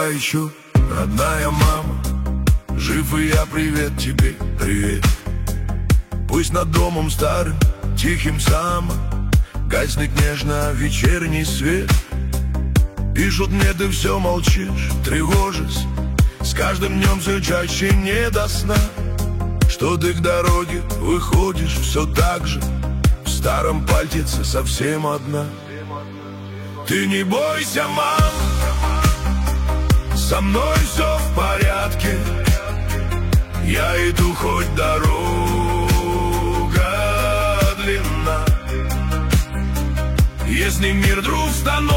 еще, родная мама. Жив и я, привет тебе, привет. Пусть над домом старым, тихим само гаснет нежно вечерний свет. Пишут мне, ты все молчишь, тревожишь. С каждым днем все чаще не до сна. Что ты к дороге выходишь все так же, в старом пальтице совсем одна. Ты не бойся, мам, со мной все в порядке. Я иду, хоть дорога длинна. Если мир вдруг становится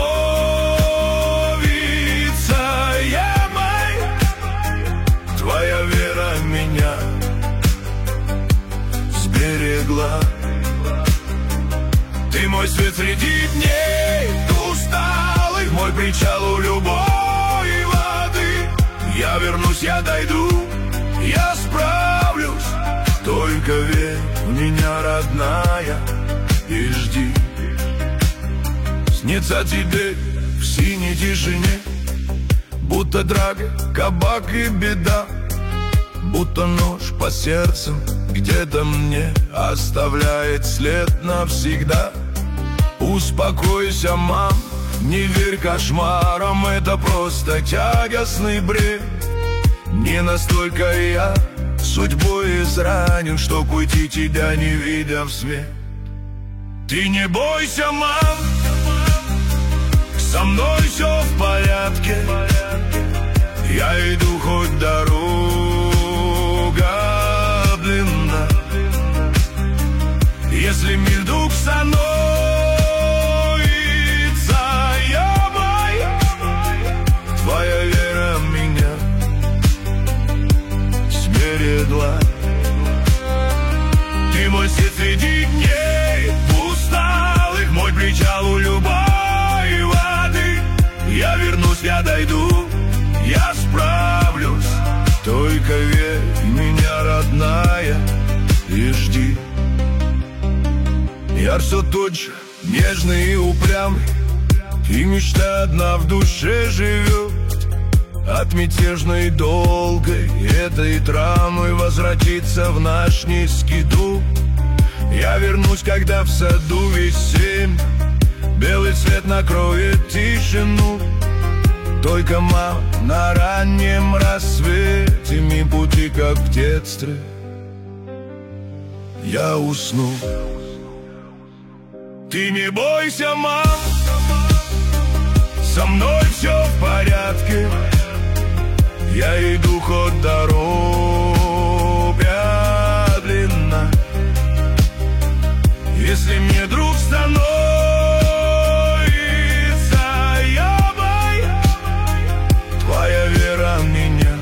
ямой, твоя вера меня сберегла. Ты мой свет среди дней усталых, мой причал у любой воды. Я вернусь, я дойду, я справлюсь. Только верь в меня, родная, и жди. Снится тебе в синей тишине, будто драга, кабак и беда, будто нож по сердцу где-то мне оставляет след навсегда. Успокойся, мам, не верь кошмарам, это просто тягостный бред. Не настолько я судьбой изранен, чтоб уйти, тебя не видя в свет. Ты не бойся, мам, со мной все в порядке. Я иду, хоть дорога длинна. Если мир вдруг становится ямой, твоя вера меня сберегла. Ты мой свет среди дней усталых, мой причал у любой воды. Я вернусь, я дойду, я справлюсь. Только верь в меня, родная, и жди. Я все тот же, нежный и упрямый, и мечта одна в душе живет. От мятежной долгой этой травмы возвратиться в наш низкий дух. Я вернусь, когда в саду весенний белый свет накроет тишину. Только, мам, на раннем рассвете ми пути, как в детстве, я усну. Ты не бойся, мам, со мной все в порядке. Я иду, хоть дорога длинна. Если мне вдруг становится ямой, твоя вера меня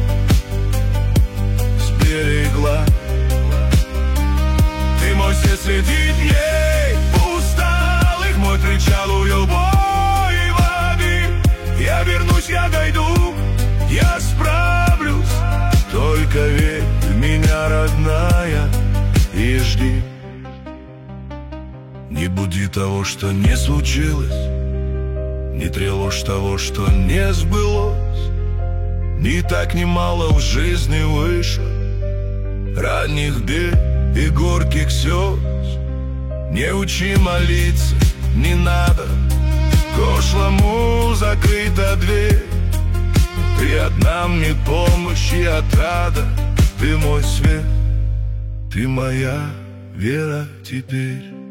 сберегла. Ты мой свет среди дней усталых, мой причал у любой воды. Я вернусь, я дойду, я справлюсь. Только верь в меня, родная, и жди. Не буди того, что не случилось, не тревожь того, что не сбылось. Не так немало в жизни вышло ранних бед и горьких слез. Не учи молиться, не надо, прошлому закрыта дверь. Ты одна мне помощь и отрада, ты мой свет, ты моя вера теперь.